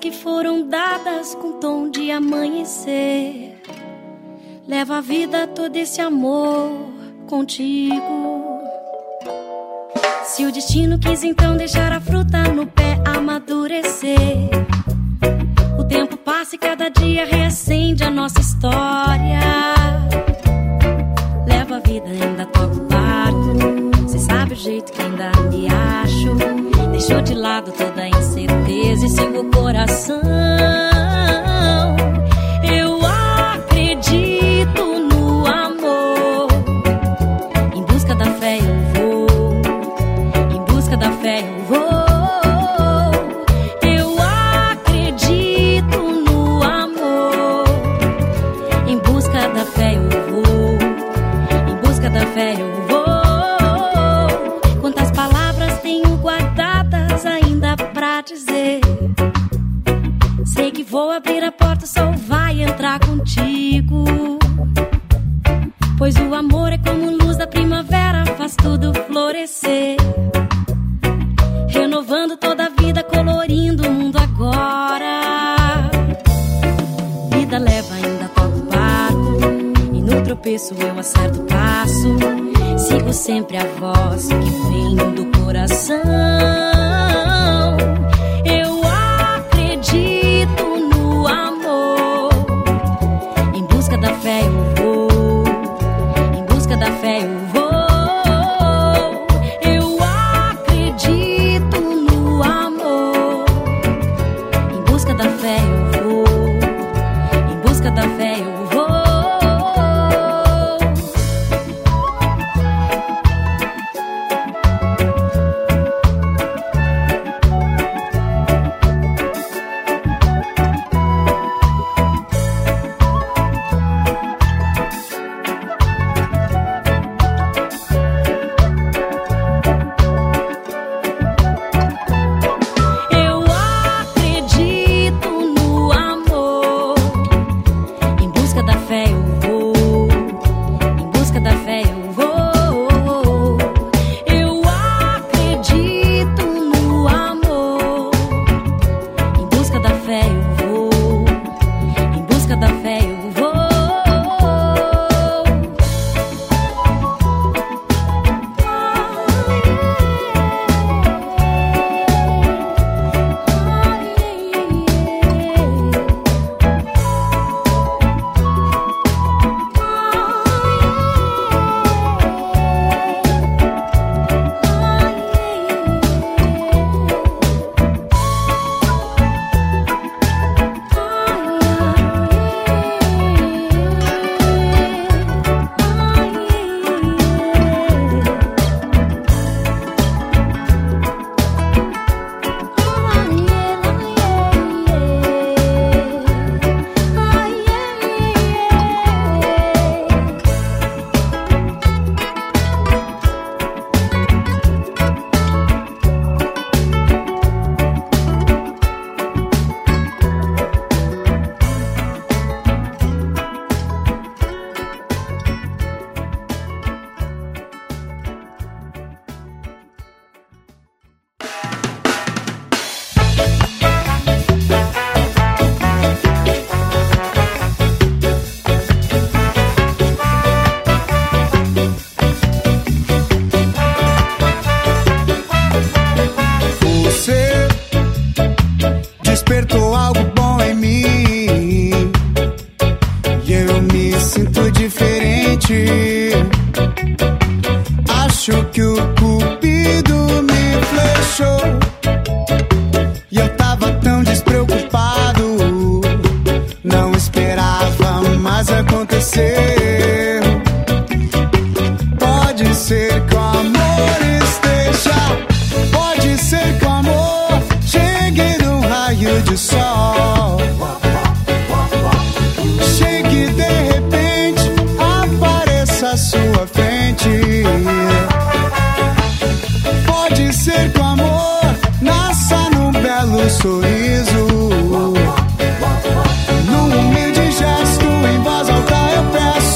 que foram dadas com tom de amanhecer. Leva a vida todo esse amor contigo. Se o destino quis então deixar a fruta no pé amadurecer, o tempo passa e cada dia reacende a nossa história. Leva a vida, ainda toca o barco. Cê sabe o jeito que ainda me acho. Deixou de lado toda a incerteza e sigo o coração. Eu acredito no amor. Em busca da fé eu vou. Em busca da fé eu vou. Eu acredito no amor. Em busca da fé eu vou. Em busca da fé eu vou. Quantas palavras tenho guardadas ainda pra dizer. Sei que vou abrir a porta, o sol vai entrar contigo. Pois o amor é como luz da primavera, faz tudo florescer. Renovando toda a vida, colorindo o mundo agora. Vida leva, ainda toca o barco. E no tropeço eu acerto o passo. Sigo sempre a voz que vem do coração. Eu acredito no amor. Em busca da fé eu vou. Em busca da fé eu vou. Eu acredito no amor. Em busca da fé eu vou. Em busca da fé eu vou. Sorriso, num humilde gesto, em voz alta eu peço.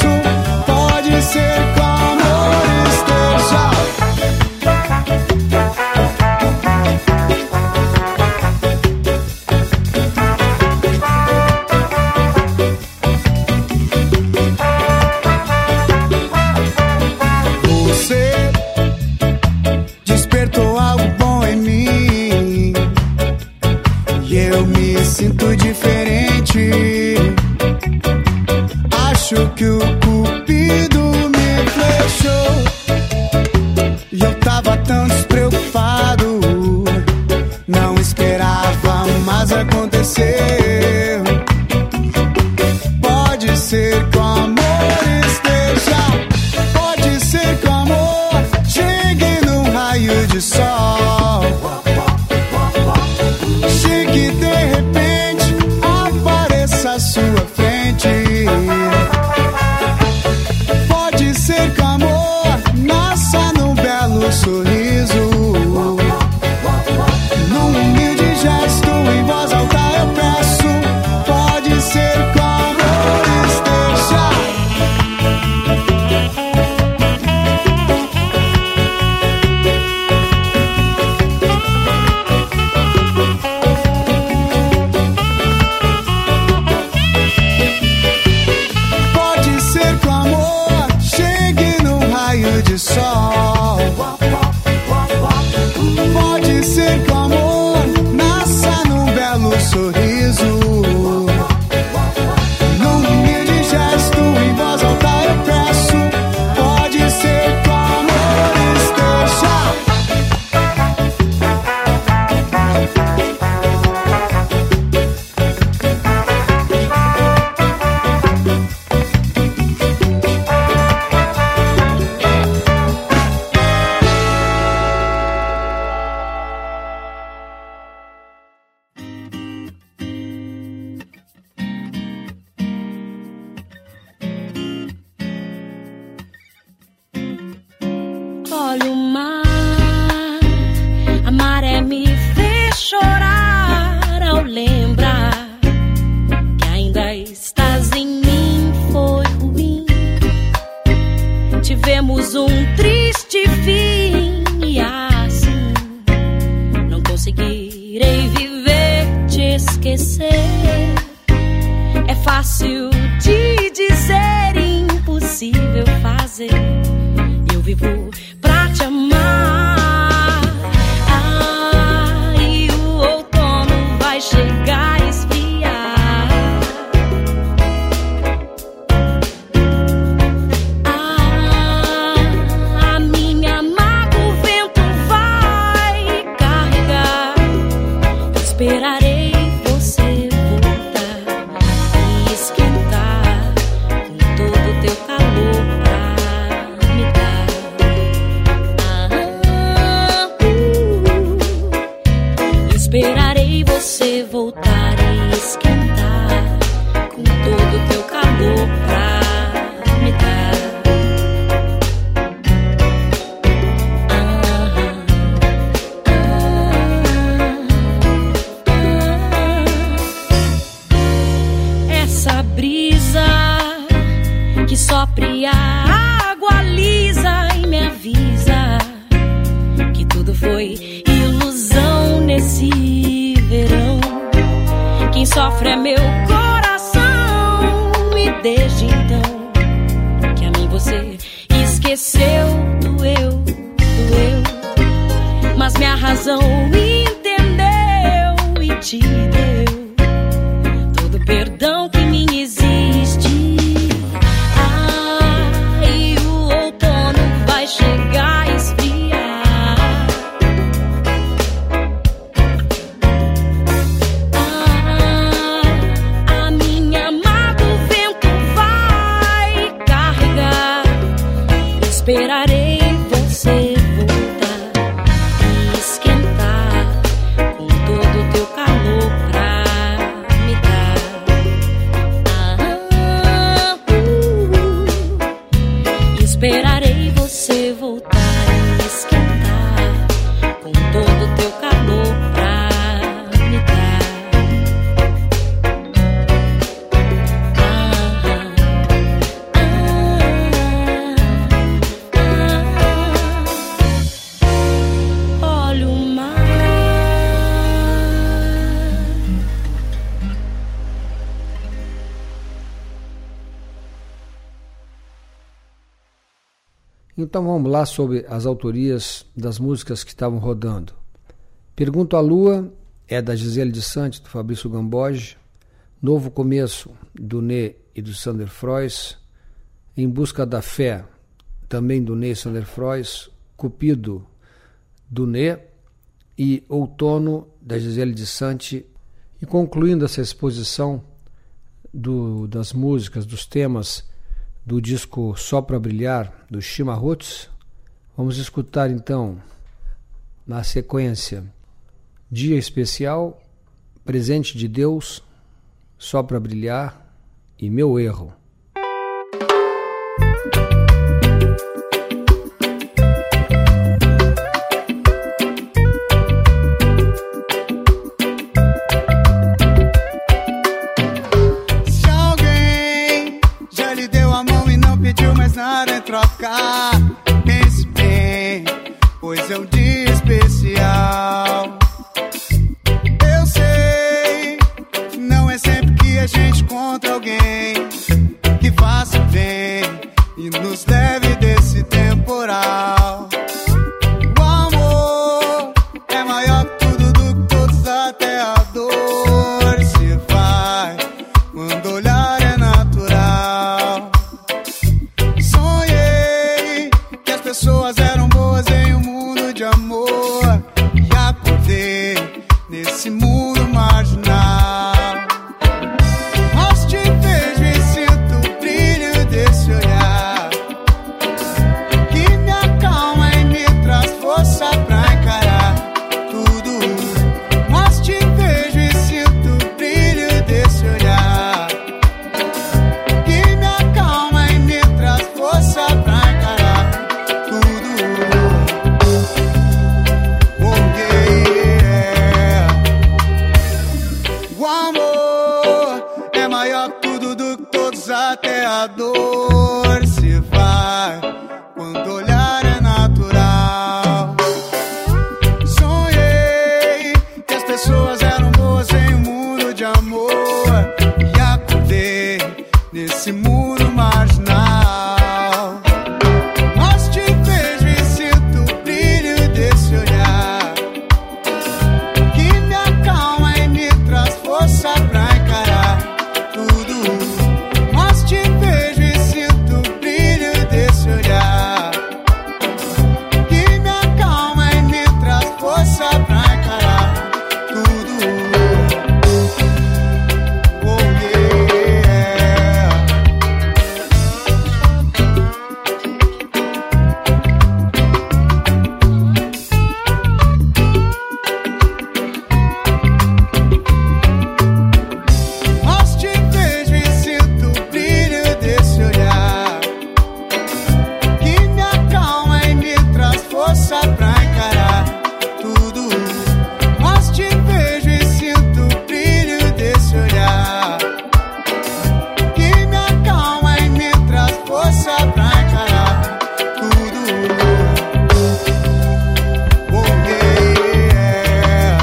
esquecer. Pode ser que o amor esteja, pode ser que o amor chegue num raio de sol, chegue de repente, apareça à sua frente. Pode ser que o amor nasça num belo sorriso, num humilde gesto, em voz alta eu peço. Pode ser que o amor esteja, pode ser que o amor chegue num raio de sol, pode ser que o amor nasça num belo sorriso, num humilde gesto, em voz alta eu peço. Pode ser que o amor esteja, Olha o mar, a maré me fez chorar ao lembrar que ainda estás em mim. Foi ruim, tivemos um triste fim e assim não conseguirei viver, te esquecer. É fácil de dizer, impossível fazer. Eu vivo pra te amar. E o outono vai chegar e esfriar. A minha mágoa o vento vai carregar. Esperarei você voltar e esquentar com todo o teu calor pra me dar. Esperarei você voltar e esquentar com todo o teu calor pra me dar. Essa brisa que sopre a água lisa e me avisa que tudo foi ilusão nesse verão. Quem sofre é meu coração, e desde então que a mim você esqueceu, doeu, mas minha razão entendeu e te deu todo o perdão que em mim existe. E o outono vai chegar e esfriar. A minha mágoa o vento vai carregar. Esperarei você voltar e esquentar com todo o teu calor pra me dar. Esperarei você voltar e esquentar com todo o teu calor pra me dar. Olha o mar. Então vamos lá sobre as autorias das músicas que estavam rodando. Pergunto à Lua é da Gisele de Santos, do Fabrício Gamboge. Novo Começo, do Ney e do Sander Frois. Em Busca da Fé, também do Ney e Sander Frois. Cupido, do Ney. E Outono, da Gisele de Santos E concluindo essa exposição das músicas, dos temas do disco Só Pra Brilhar, do Shima Roots, vamos escutar então, na sequência, Dia Especial, Presente de Deus, Só Pra Brilhar e Meu Erro. Se alguém já lhe deu a mão e não pediu mais nada em troca, pense bem, pois é um dia especial. Eu sei, não é sempre que a gente encontra alguém que faça bem e nos leve desse temporal. O amor é maior que tudo, do que todos, até a dor se vai quando olhar é natural. Sonhei que as pessoas eram boas em um mundo de amor e acordei nesse mundo marginal. Mas te vejo e sinto o brilho desse olhar que me acalma e me traz força pra encarar tudo. Mas te vejo e sinto o brilho desse olhar que me acalma e me traz força pra encarar tudo. Oh, yeah. O amor é maior que tudo, do que todos, até a dor se vai quando olhar é natural. Sonhei que as pessoas eram boas em um mundo de amor e acordei nesse mundo marginal. Mas te vejo e sinto o brilho desse olhar que me acalma e me traz força pra encarar tudo. Mas te vejo e sinto o brilho desse olhar que me acalma e me traz força pra encarar tudo. Oh, yeah. Mas te vejo e sinto o brilho desse olhar que me acalma e me traz força pra encarar tudo. Mas te vejo e sinto o brilho desse olhar que me acalma e me traz força pra encarar tudo. Oh, yeah.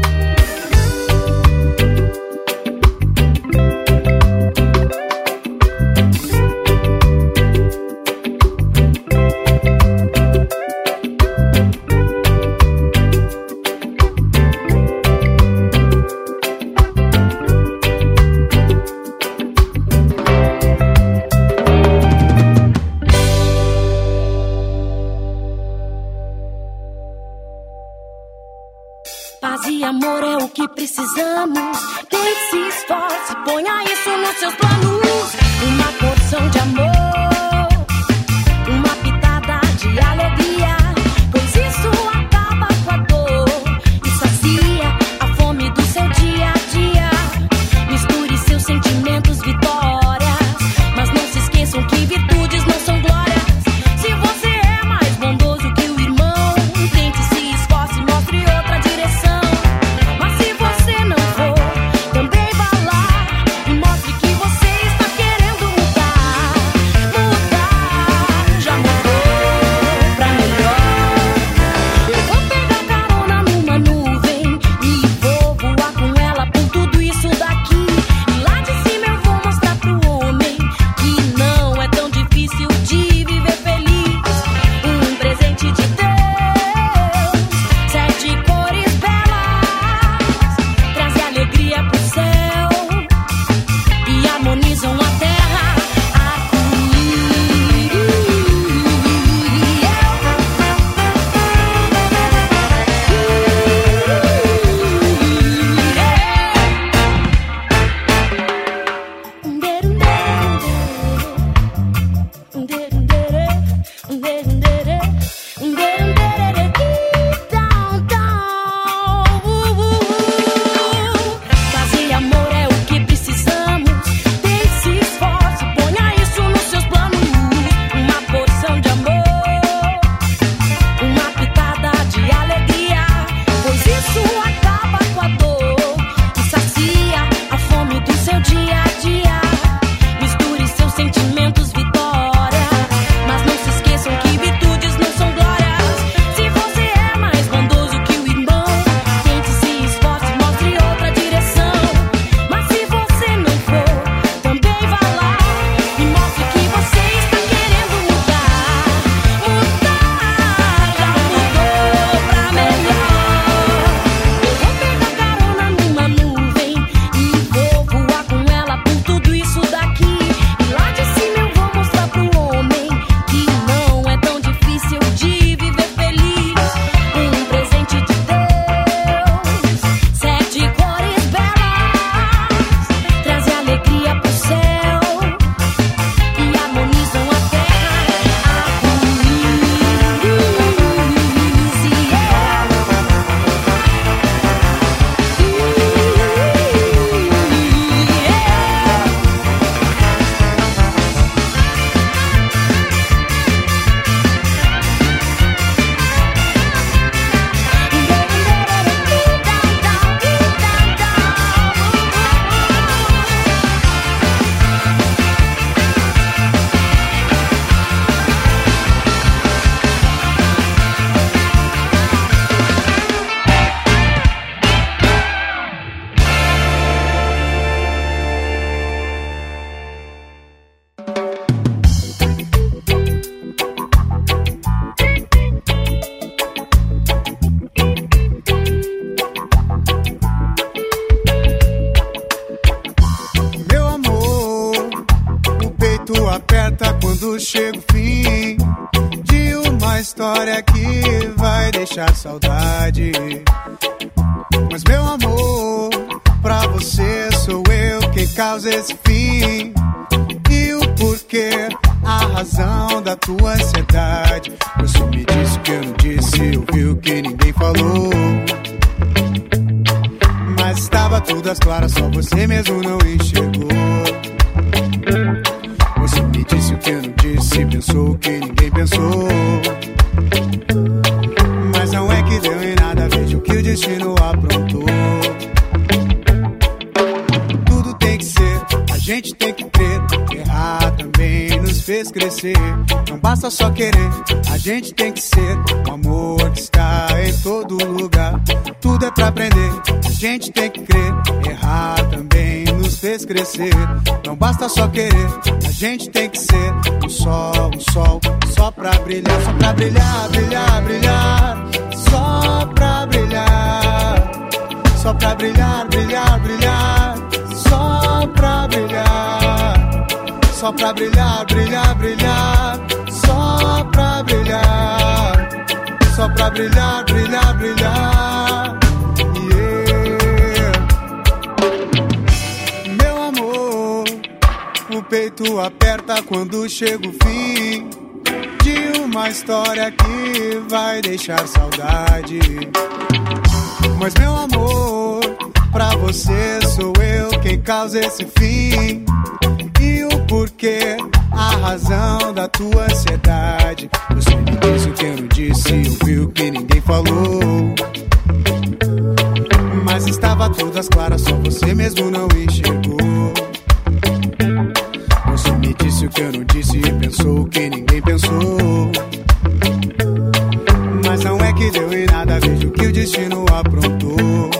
Paz e amor é o que precisamos. Quem se esforce, ponha isso nos seus planos. Uma porção de amor, uma pitada de alegria, pois isso acaba com a dor e sacia a fome do seu dia a dia. Misture seus sentimentos, vitórias, mas não se esqueçam que virtudes não são glórias. Se você é mais bondoso que o irmão, tente, se esforce, mostre outra direção. Mas se você não for, também vá lá e mostre que você está querendo mudar. chega o fim de uma história que vai deixar saudade. Mas meu amor, pra você sou eu quem causa esse fim. E o porquê, a razão da tua ansiedade. Você me disse que eu não disse, ouviu que ninguém falou. Mas estava tudo às claras, só você mesmo não enxergou. Você me disse o que eu não disse, pensou o que ninguém pensou. Mas não é que deu em nada, veja o que o destino aprontou. Tudo tem que ser, a gente tem que crer. Errar também nos fez crescer. Não basta só querer, a gente tem que ser. O amor que está em todo lugar. Tudo é pra aprender, a gente tem que crer. Errar também nos fez crescer. Não basta só querer, a gente tem que ser. Um sol, só pra brilhar. Só pra brilhar, brilhar, brilhar. Só pra brilhar. Só pra brilhar, brilhar, brilhar. Só pra brilhar. Só pra brilhar, brilhar, brilhar. Só pra brilhar. Só pra brilhar, brilhar, brilhar. Yeah. Meu amor, o peito aperta quando chega o fim de uma história que vai deixar saudade. Mas meu amor, pra você sou eu quem causa esse fim. E o porquê, a razão da tua ansiedade. Você me disse o que eu não disse, ouviu o que ninguém falou. Mas estava tudo às claras, só você mesmo não enxergou. Você me disse o que eu não disse e pensou o que ninguém pensou. Mas não é que deu em nada, veja o que o destino aprontou.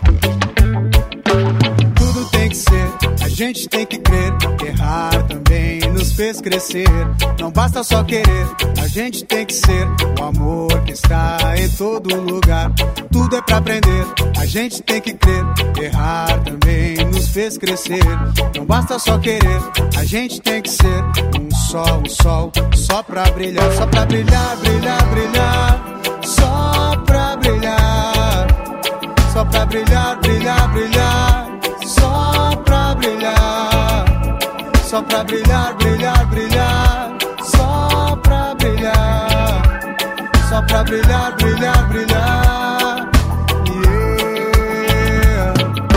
Tudo tem que ser, a gente tem que crer. Errar também nos fez crescer. Não basta só querer, a gente tem que ser. O amor que está em todo lugar. Tudo é pra aprender, a gente tem que crer. Errar também nos fez crescer. Não basta só querer, a gente tem que ser. Um sol, só pra brilhar. Só pra brilhar, brilhar, brilhar. Só pra brilhar. Só pra brilhar, brilhar, brilhar. Só pra brilhar. Só pra brilhar, brilhar, brilhar. Só pra brilhar. Só pra brilhar, brilhar, brilhar. Yeah.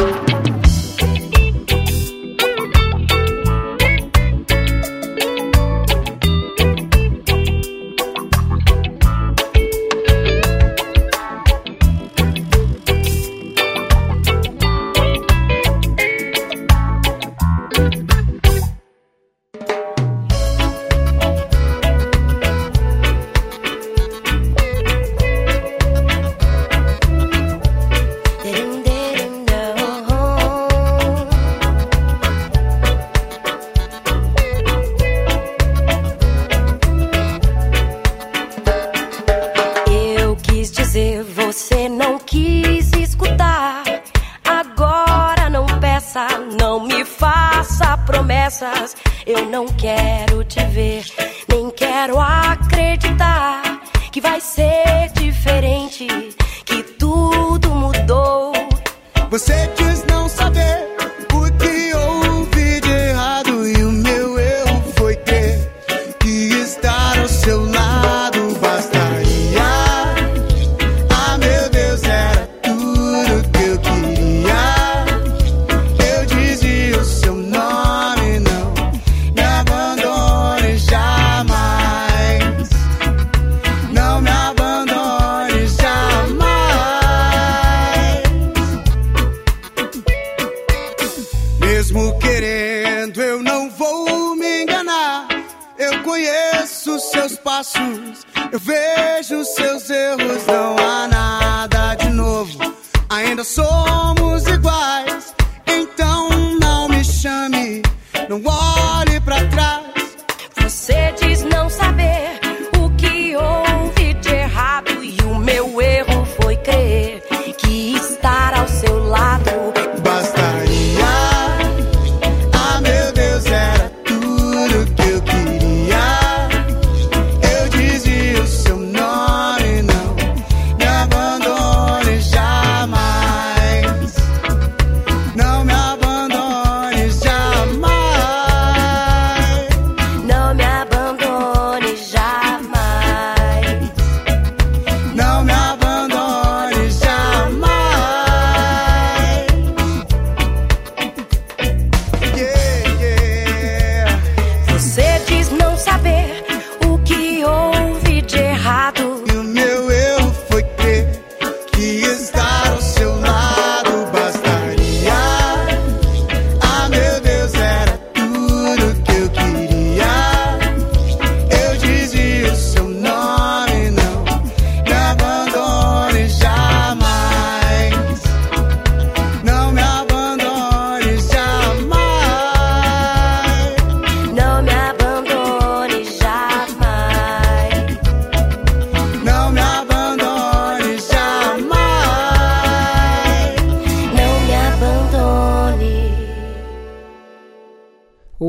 Você não quis escutar. Agora não peça, não me faça promessas. Eu não quero te ver, nem quero acreditar que vai ser diferente, que tudo mudou. Você diz não saber o que houve de errado e o meu erro foi ter que estar ao seu lado. Bastaria, ah meu Deus, era tudo que eu queria. Eu dizia o seu nome, não me abandone jamais. Não me abandone jamais. Mesmo querendo, eu não vou me enganar. Eu conheço seus passos, eu vejo seus erros. Não há nada de novo, ainda somos iguais. Então não me chame, não olhe pra trás. Você diz não saber o que houve de errado e o meu erro foi crer que estar ao seu lado Bastaria, ah meu Deus, era tudo que eu queria.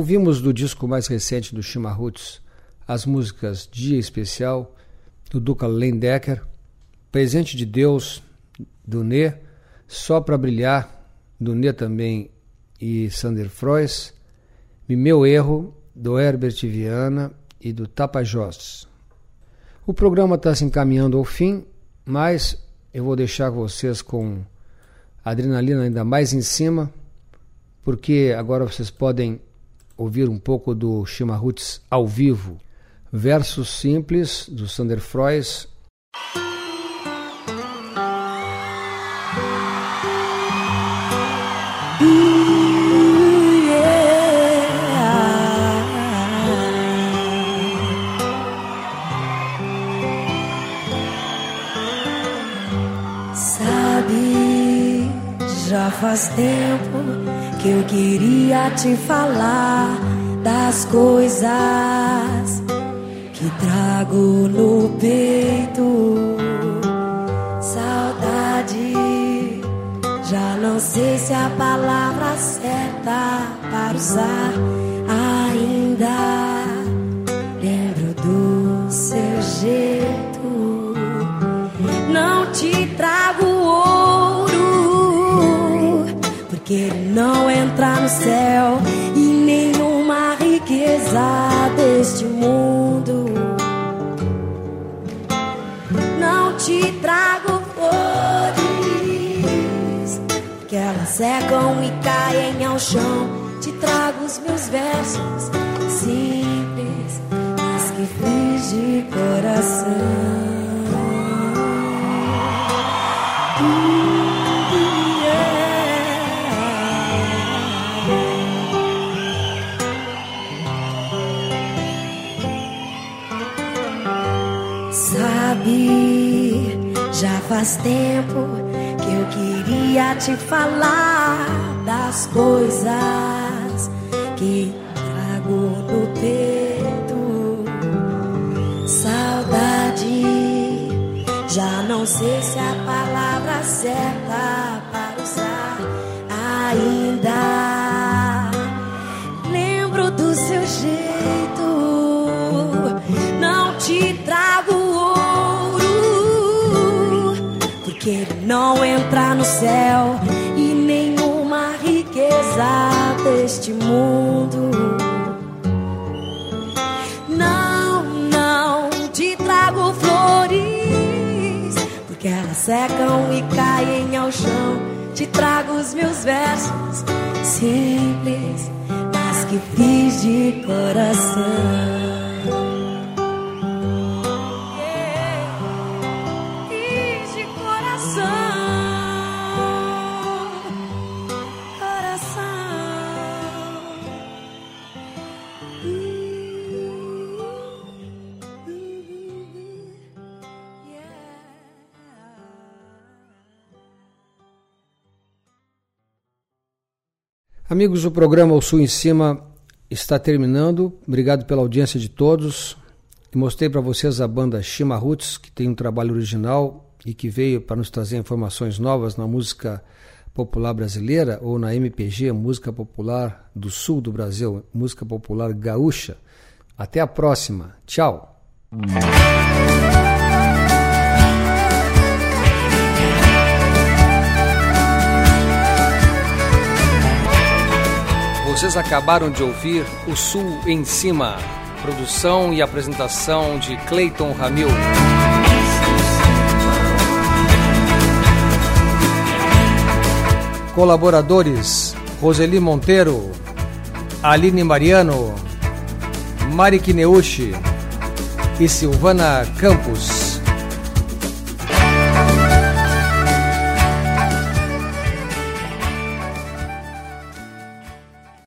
Ouvimos do disco mais recente do Chima Roots as músicas Dia Especial, do Duca Lendecker, Presente de Deus, do Nê, Só Pra Brilhar, do Nê também e Sander Frois, e Meu Erro, do Herbert Viana e do Tapajós. O programa está se encaminhando ao fim, mas eu vou deixar vocês com a adrenalina ainda mais em cima, porque agora vocês podem ouvir um pouco do Chima Roots ao vivo. Versos simples, do Sander Frois. Sabe, já faz tempo que eu queria te falar das coisas que trago no peito. Saudade, já não sei se a palavra certa para usar. Ainda lembro do seu jeito. Não te trago ouro, porque ele não entra no céu, e nenhuma riqueza deste mundo. Não te trago flores, porque elas secam e caem ao chão. Te trago os meus versos simples, mas que fiz de coração. Sabe, já faz tempo que eu queria te falar das coisas que trago no peito. Saudade, já não sei se a palavra certa para usar. Ainda lembro do seu jeito. Não te trago ouro, porque ele não entra no céu, e nenhuma riqueza deste mundo. Não te trago flores, porque elas secam e caem ao chão. Te trago os meus versos simples, mas que fiz de coração. Amigos, o programa O Sul em Cima está terminando. Obrigado pela audiência de todos. E mostrei para vocês a banda Chima Roots, que tem um trabalho original e que veio para nos trazer informações novas na música popular brasileira, ou na MPG, música popular do sul do Brasil, música popular gaúcha. Até a próxima. Tchau. Vocês acabaram de ouvir O Sul em Cima, produção e apresentação de Cleiton Ramil. Colaboradores: Roseli Monteiro, Aline Mariano, Mari Kineuchi e Silvana Campos.